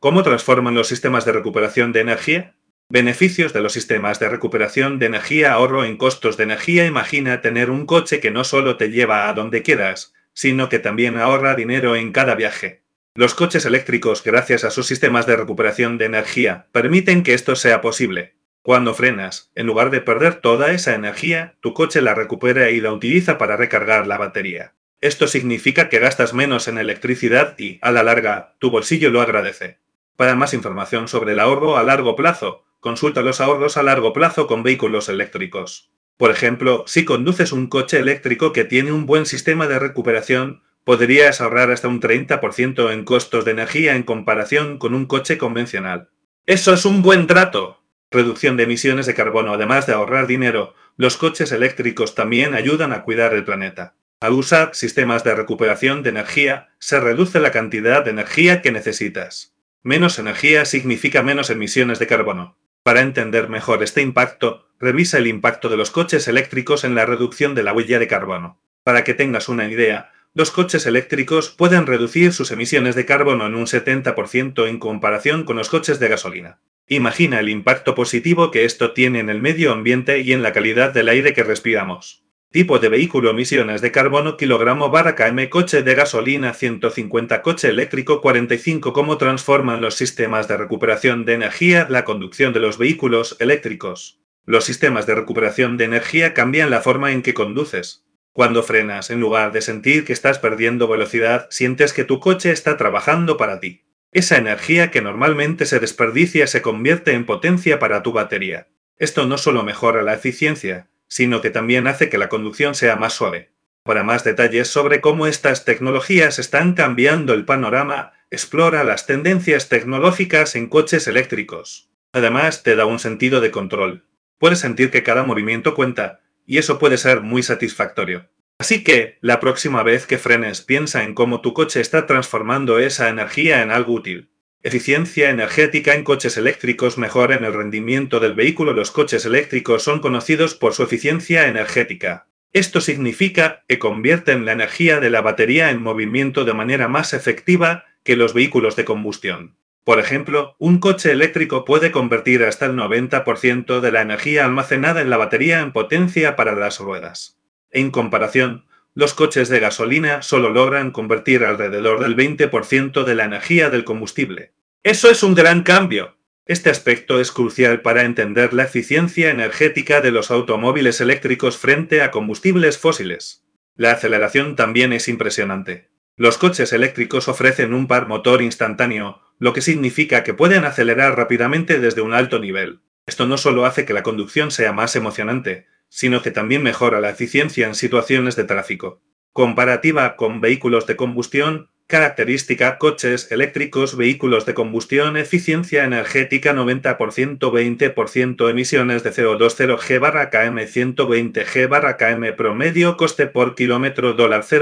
¿Cómo transforman los sistemas de recuperación de energía? Beneficios de los sistemas de recuperación de energía: ahorro en costos de energía. Imagina tener un coche que no solo te lleva a donde quieras, sino que también ahorra dinero en cada viaje. Los coches eléctricos, gracias a sus sistemas de recuperación de energía, permiten que esto sea posible. Cuando frenas, en lugar de perder toda esa energía, tu coche la recupera y la utiliza para recargar la batería. Esto significa que gastas menos en electricidad y, a la larga, tu bolsillo lo agradece. Para más información sobre el ahorro a largo plazo, consulta los ahorros a largo plazo con vehículos eléctricos. Por ejemplo, si conduces un coche eléctrico que tiene un buen sistema de recuperación, podrías ahorrar hasta un 30% en costos de energía en comparación con un coche convencional. ¡Eso es un buen trato! Reducción de emisiones de carbono. Además de ahorrar dinero, los coches eléctricos también ayudan a cuidar el planeta. Al usar sistemas de recuperación de energía, se reduce la cantidad de energía que necesitas. Menos energía significa menos emisiones de carbono. Para entender mejor este impacto, revisa el impacto de los coches eléctricos en la reducción de la huella de carbono. Para que tengas una idea, los coches eléctricos pueden reducir sus emisiones de carbono en un 70% en comparación con los coches de gasolina. Imagina el impacto positivo que esto tiene en el medio ambiente y en la calidad del aire que respiramos. Tipo de vehículo: emisiones de carbono kg/km. Coche de gasolina 150, coche eléctrico 45. ¿Cómo transforman los sistemas de recuperación de energía la conducción de los vehículos eléctricos? Los sistemas de recuperación de energía cambian la forma en que conduces. Cuando frenas, en lugar de sentir que estás perdiendo velocidad, sientes que tu coche está trabajando para ti. Esa energía que normalmente se desperdicia se convierte en potencia para tu batería. Esto no solo mejora la eficiencia, sino que también hace que la conducción sea más suave. Para más detalles sobre cómo estas tecnologías están cambiando el panorama, explora las tendencias tecnológicas en coches eléctricos. Además, te da un sentido de control. Puedes sentir que cada movimiento cuenta, y eso puede ser muy satisfactorio. Así que, la próxima vez que frenes, piensa en cómo tu coche está transformando esa energía en algo útil. Eficiencia energética en coches eléctricos. Mejora en el rendimiento del vehículo. Los coches eléctricos son conocidos por su eficiencia energética. Esto significa que convierten la energía de la batería en movimiento de manera más efectiva que los vehículos de combustión. Por ejemplo, un coche eléctrico puede convertir hasta el 90% de la energía almacenada en la batería en potencia para las ruedas. En comparación, los coches de gasolina solo logran convertir alrededor del 20% de la energía del combustible. ¡Eso es un gran cambio! Este aspecto es crucial para entender la eficiencia energética de los automóviles eléctricos frente a combustibles fósiles. La aceleración también es impresionante. Los coches eléctricos ofrecen un par motor instantáneo, lo que significa que pueden acelerar rápidamente desde un alto nivel. Esto no solo hace que la conducción sea más emocionante, sino que también mejora la eficiencia en situaciones de tráfico. Comparativa con vehículos de combustión. Característica: coches eléctricos, vehículos de combustión, eficiencia energética 90%, 20% emisiones de CO2 0 g/km, 120 g/km promedio, coste por kilómetro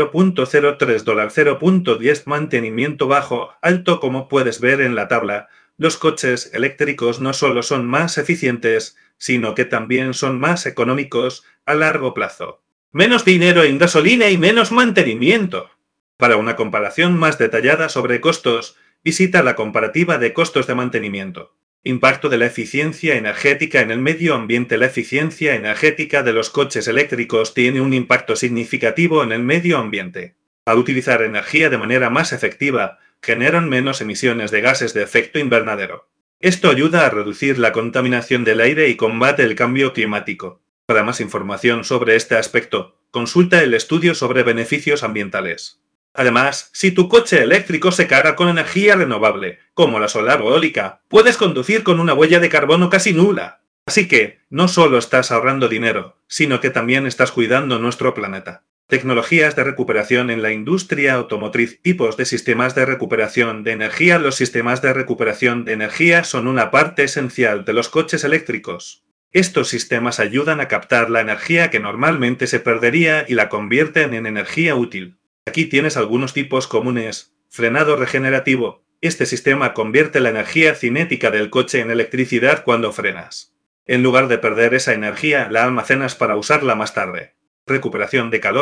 $0.03, $0.10, mantenimiento bajo, alto. Como puedes ver en la tabla, los coches eléctricos no solo son más eficientes, sino que también son más económicos a largo plazo. Menos dinero en gasolina y menos mantenimiento. Para una comparación más detallada sobre costos, visita la comparativa de costos de mantenimiento. Impacto de la eficiencia energética en el medio ambiente. La eficiencia energética de los coches eléctricos tiene un impacto significativo en el medio ambiente. Al utilizar energía de manera más efectiva, generan menos emisiones de gases de efecto invernadero. Esto ayuda a reducir la contaminación del aire y combate el cambio climático. Para más información sobre este aspecto, consulta el estudio sobre beneficios ambientales. Además, si tu coche eléctrico se carga con energía renovable, como la solar o eólica, puedes conducir con una huella de carbono casi nula. Así que, no solo estás ahorrando dinero, sino que también estás cuidando nuestro planeta. Tecnologías de recuperación en la industria automotriz. Tipos de sistemas de recuperación de energía. Los sistemas de recuperación de energía son una parte esencial de los coches eléctricos. Estos sistemas ayudan a captar la energía que normalmente se perdería y la convierten en energía útil. Aquí tienes algunos tipos comunes. Frenado regenerativo. Este sistema convierte la energía cinética del coche en electricidad cuando frenas. En lugar de perder esa energía, la almacenas para usarla más tarde. Recuperación de calor.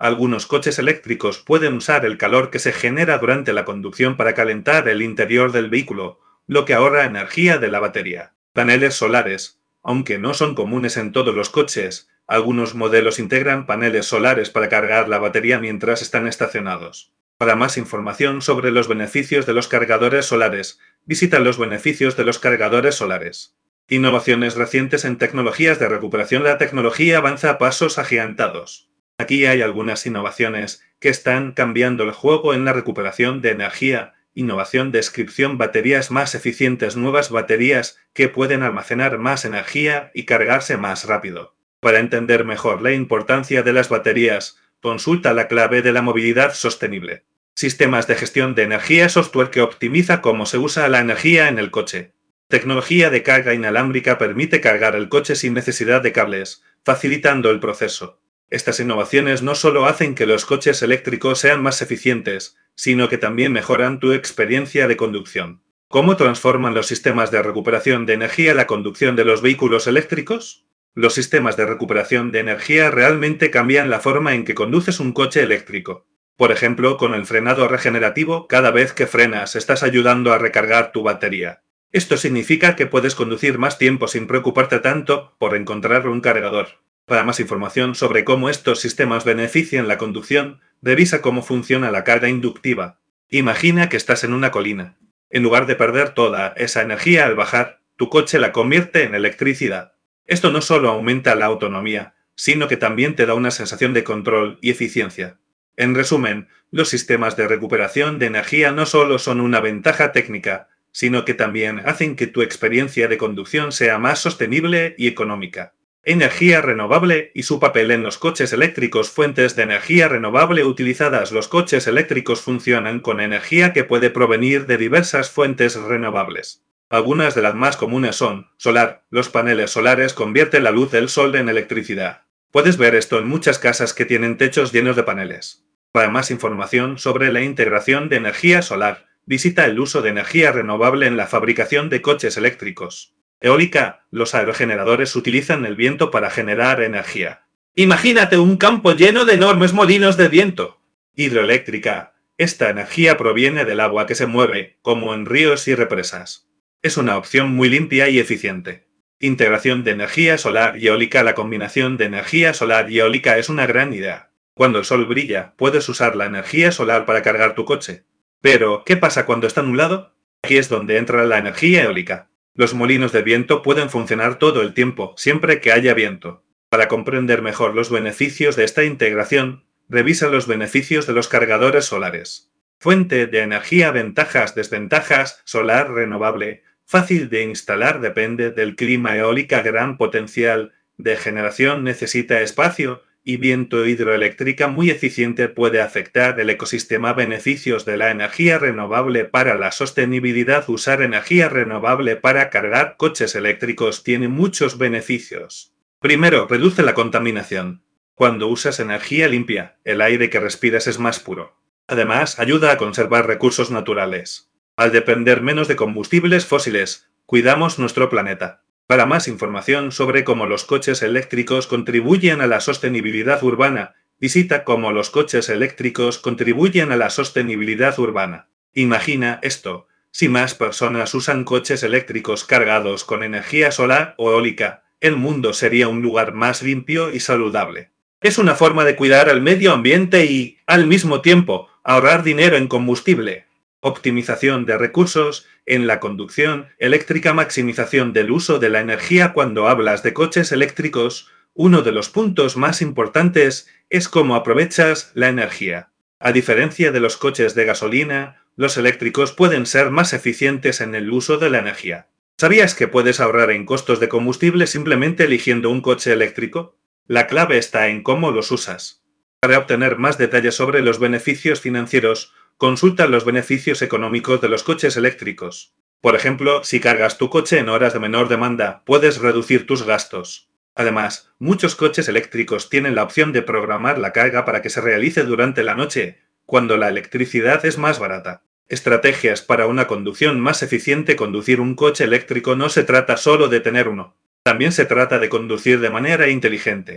Algunos coches eléctricos pueden usar el calor que se genera durante la conducción para calentar el interior del vehículo, lo que ahorra energía de la batería. Paneles solares. Aunque no son comunes en todos los coches, algunos modelos integran paneles solares para cargar la batería mientras están estacionados. Para más información sobre los beneficios de los cargadores solares, visita los beneficios de los cargadores solares. Innovaciones recientes en tecnologías de recuperación. La tecnología avanza a pasos agigantados. Aquí hay algunas innovaciones que están cambiando el juego en la recuperación de energía. Innovación, descripción, baterías más eficientes, nuevas baterías que pueden almacenar más energía y cargarse más rápido. Para entender mejor la importancia de las baterías, consulta la clave de la movilidad sostenible. Sistemas de gestión de energía, software que optimiza cómo se usa la energía en el coche. Tecnología de carga inalámbrica permite cargar el coche sin necesidad de cables, facilitando el proceso. Estas innovaciones no solo hacen que los coches eléctricos sean más eficientes, sino que también mejoran tu experiencia de conducción. ¿Cómo transforman los sistemas de recuperación de energía la conducción de los vehículos eléctricos? Los sistemas de recuperación de energía realmente cambian la forma en que conduces un coche eléctrico. Por ejemplo, con el frenado regenerativo, cada vez que frenas estás ayudando a recargar tu batería. Esto significa que puedes conducir más tiempo sin preocuparte tanto por encontrar un cargador. Para más información sobre cómo estos sistemas benefician la conducción, revisa cómo funciona la carga inductiva. Imagina que estás en una colina. En lugar de perder toda esa energía al bajar, tu coche la convierte en electricidad. Esto no solo aumenta la autonomía, sino que también te da una sensación de control y eficiencia. En resumen, los sistemas de recuperación de energía no solo son una ventaja técnica, sino que también hacen que tu experiencia de conducción sea más sostenible y económica. Energía renovable y su papel en los coches eléctricos. Fuentes de energía renovable utilizadas. Los coches eléctricos funcionan con energía que puede provenir de diversas fuentes renovables. Algunas de las más comunes son solar. Los paneles solares convierten la luz del sol en electricidad. Puedes ver esto en muchas casas que tienen techos llenos de paneles. Para más información sobre la integración de energía solar, visita el uso de energía renovable en la fabricación de coches eléctricos. Eólica. Los aerogeneradores utilizan el viento para generar energía. Imagínate un campo lleno de enormes molinos de viento. Hidroeléctrica. Esta energía proviene del agua que se mueve, como en ríos y represas. Es una opción muy limpia y eficiente. Integración de energía solar y eólica. La combinación de energía solar y eólica es una gran idea. Cuando el sol brilla, puedes usar la energía solar para cargar tu coche. Pero, ¿qué pasa cuando está nublado? Aquí es donde entra la energía eólica. Los molinos de viento pueden funcionar todo el tiempo, siempre que haya viento. Para comprender mejor los beneficios de esta integración, revisa los beneficios de los cargadores solares. Fuente de energía. Ventajas, desventajas. Solar renovable. Fácil de instalar, depende del clima. Eólica. Gran potencial de generación, necesita espacio. Y viento. Hidroeléctrica, muy eficiente, puede afectar el ecosistema. Beneficios de la energía renovable para la sostenibilidad. Usar energía renovable para cargar coches eléctricos tiene muchos beneficios. Primero, reduce la contaminación. Cuando usas energía limpia, el aire que respiras es más puro. Además, ayuda a conservar recursos naturales. Al depender menos de combustibles fósiles, cuidamos nuestro planeta. Para más información sobre cómo los coches eléctricos contribuyen a la sostenibilidad urbana, visita cómo los coches eléctricos contribuyen a la sostenibilidad urbana. Imagina esto: si más personas usan coches eléctricos cargados con energía solar o eólica, el mundo sería un lugar más limpio y saludable. Es una forma de cuidar al medio ambiente y, al mismo tiempo, ahorrar dinero en combustible. Optimización de recursos en la conducción eléctrica. Maximización del uso de la energía. Cuando hablas de coches eléctricos, uno de los puntos más importantes es cómo aprovechas la energía. A diferencia de los coches de gasolina, los eléctricos pueden ser más eficientes en el uso de la energía. ¿Sabías que puedes ahorrar en costos de combustible simplemente eligiendo un coche eléctrico? La clave está en cómo los usas. Para obtener más detalles sobre los beneficios financieros, consulta los beneficios económicos de los coches eléctricos. Por ejemplo, si cargas tu coche en horas de menor demanda, puedes reducir tus gastos. Además, muchos coches eléctricos tienen la opción de programar la carga para que se realice durante la noche, cuando la electricidad es más barata. Estrategias para una conducción más eficiente. Conducir un coche eléctrico no se trata solo de tener uno. También se trata de conducir de manera inteligente.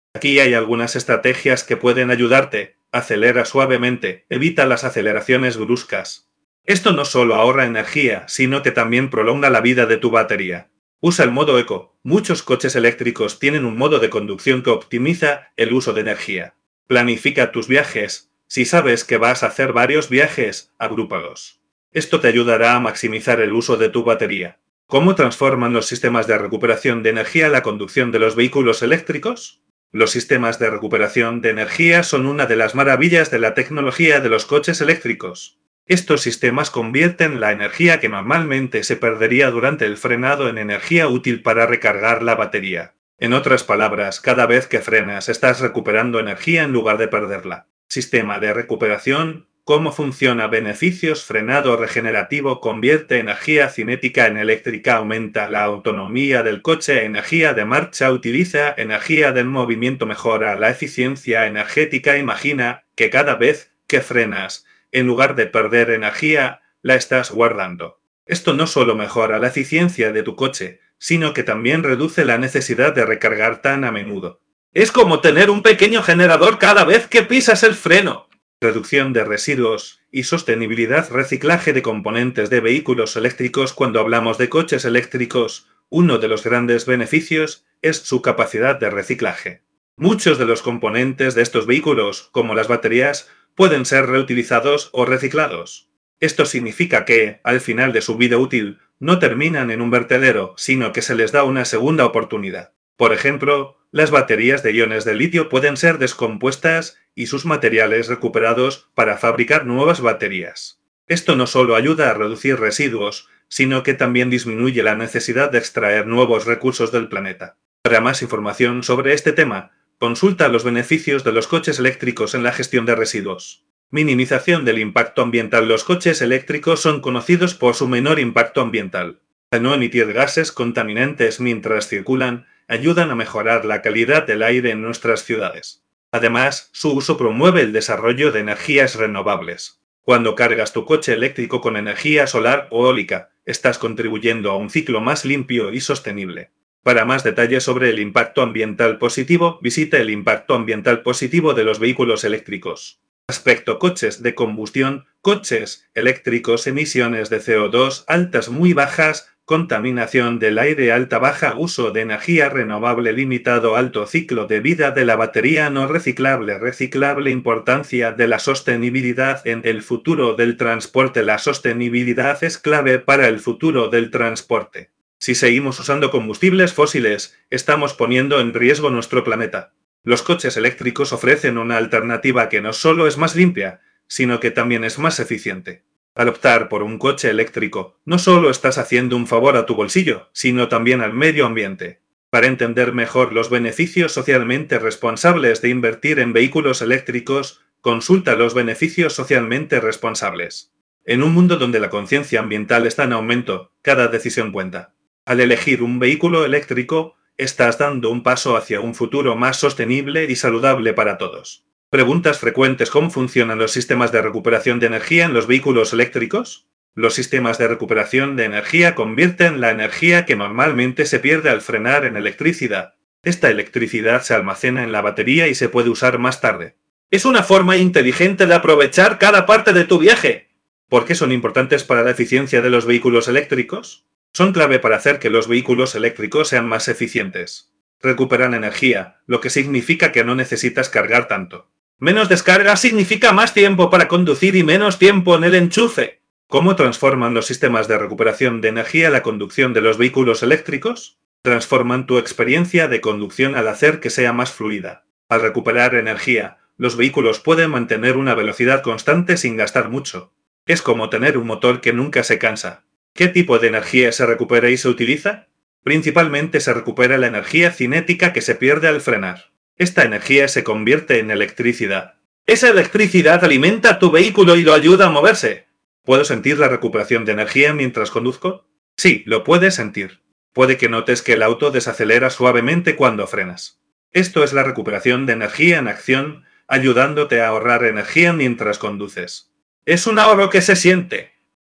Aquí hay algunas estrategias que pueden ayudarte. Acelera suavemente, evita las aceleraciones bruscas. Esto no solo ahorra energía, sino que también prolonga la vida de tu batería. Usa el modo eco. Muchos coches eléctricos tienen un modo de conducción que optimiza el uso de energía. Planifica tus viajes. Si sabes que vas a hacer varios viajes, agrúpalos. Esto te ayudará a maximizar el uso de tu batería. ¿Cómo transforman los sistemas de recuperación de energía la conducción de los vehículos eléctricos? Los sistemas de recuperación de energía son una de las maravillas de la tecnología de los coches eléctricos. Estos sistemas convierten la energía que normalmente se perdería durante el frenado en energía útil para recargar la batería. En otras palabras, cada vez que frenas estás recuperando energía en lugar de perderla. Sistema de recuperación. ¿Cómo funciona? Beneficios. Frenado regenerativo convierte energía cinética en eléctrica, aumenta la autonomía del coche, energía de marcha utiliza energía del movimiento, mejora la eficiencia energética. Imagina que cada vez que frenas, en lugar de perder energía, la estás guardando. Esto no solo mejora la eficiencia de tu coche, sino que también reduce la necesidad de recargar tan a menudo. Es como tener un pequeño generador cada vez que pisas el freno. Reducción de residuos y sostenibilidad. Reciclaje de componentes de vehículos eléctricos. Cuando hablamos de coches eléctricos, uno de los grandes beneficios es su capacidad de reciclaje. Muchos de los componentes de estos vehículos, como las baterías, pueden ser reutilizados o reciclados. Esto significa que, al final de su vida útil, no terminan en un vertedero, sino que se les da una segunda oportunidad. Por ejemplo, las baterías de iones de litio pueden ser descompuestas y sus materiales recuperados para fabricar nuevas baterías. Esto no solo ayuda a reducir residuos, sino que también disminuye la necesidad de extraer nuevos recursos del planeta. Para más información sobre este tema, consulta los beneficios de los coches eléctricos en la gestión de residuos. Minimización del impacto ambiental. Los coches eléctricos son conocidos por su menor impacto ambiental. Al no emitir gases contaminantes mientras circulan, ayudan a mejorar la calidad del aire en nuestras ciudades. Además, su uso promueve el desarrollo de energías renovables. Cuando cargas tu coche eléctrico con energía solar o eólica, estás contribuyendo a un ciclo más limpio y sostenible. Para más detalles sobre el impacto ambiental positivo, visita el impacto ambiental positivo de los vehículos eléctricos. Aspecto: coches de combustión, coches eléctricos, emisiones de CO2 altas muy bajas, contaminación del aire alta baja, uso de energía renovable limitado, alto ciclo de vida de la batería no reciclable, importancia de la sostenibilidad en el futuro del transporte. La sostenibilidad es clave para el futuro del transporte. Si seguimos usando combustibles fósiles, estamos poniendo en riesgo nuestro planeta. Los coches eléctricos ofrecen una alternativa que no solo es más limpia, sino que también es más eficiente. Al optar por un coche eléctrico, no solo estás haciendo un favor a tu bolsillo, sino también al medio ambiente. Para entender mejor los beneficios socialmente responsables de invertir en vehículos eléctricos, consulta los beneficios socialmente responsables. En un mundo donde la conciencia ambiental está en aumento, cada decisión cuenta. Al elegir un vehículo eléctrico, estás dando un paso hacia un futuro más sostenible y saludable para todos. Preguntas frecuentes: ¿cómo funcionan los sistemas de recuperación de energía en los vehículos eléctricos? Los sistemas de recuperación de energía convierten la energía que normalmente se pierde al frenar en electricidad. Esta electricidad se almacena en la batería y se puede usar más tarde. Es una forma inteligente de aprovechar cada parte de tu viaje. ¿Por qué son importantes para la eficiencia de los vehículos eléctricos? Son clave para hacer que los vehículos eléctricos sean más eficientes. Recuperan energía, lo que significa que no necesitas cargar tanto. Menos descarga significa más tiempo para conducir y menos tiempo en el enchufe. ¿Cómo transforman los sistemas de recuperación de energía la conducción de los vehículos eléctricos? Transforman tu experiencia de conducción al hacer que sea más fluida. Al recuperar energía, los vehículos pueden mantener una velocidad constante sin gastar mucho. Es como tener un motor que nunca se cansa. ¿Qué tipo de energía se recupera y se utiliza? Principalmente se recupera la energía cinética que se pierde al frenar. Esta energía se convierte en electricidad. Esa electricidad alimenta tu vehículo y lo ayuda a moverse. ¿Puedo sentir la recuperación de energía mientras conduzco? Sí, lo puedes sentir. Puede que notes que el auto desacelera suavemente cuando frenas. Esto es la recuperación de energía en acción, ayudándote a ahorrar energía mientras conduces. Es un ahorro que se siente.